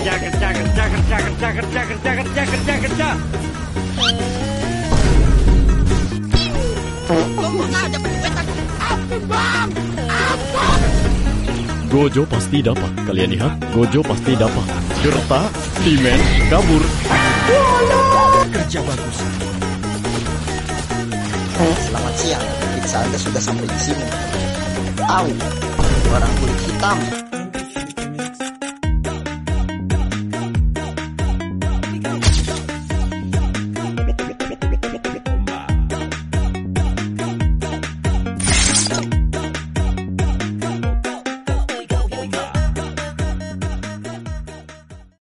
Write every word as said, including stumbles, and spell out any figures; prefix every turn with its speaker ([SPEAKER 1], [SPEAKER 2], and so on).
[SPEAKER 1] kerja kerja kerja kerja kerja kerja kerja kerja kerja kerja.
[SPEAKER 2] Ngomong aja duit aku. Ampun bang, ampun.
[SPEAKER 3] Gojo pasti dapat. Kalian lihat, Gojo pasti dapat. Gerta, Dimen, kabur.
[SPEAKER 4] Kerja bagus.
[SPEAKER 5] Selamat siang, pizza Anda sudah sampai di sini. Tahu, orang kulit hitam.